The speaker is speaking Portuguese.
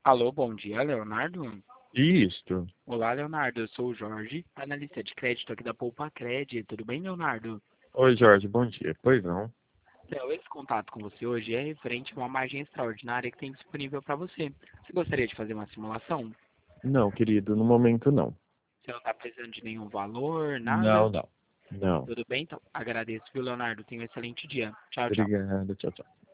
Alô, bom dia, Leonardo. Isto. Olá, Leonardo. Eu sou o Jorge, analista de crédito aqui da Poupa Cred. Tudo bem, Leonardo? Oi, Jorge, bom dia. Pois não? Léo, esse contato com você hoje é referente a uma margem extraordinária que tem disponível para você. Você gostaria de fazer uma simulação? Não, querido, no momento não. Você não está precisando de nenhum valor, nada? Não, não. Não. Tudo bem? Então, agradeço, viu, Leonardo? Tenha um excelente dia. Tchau, tchau. Obrigado, tchau, tchau.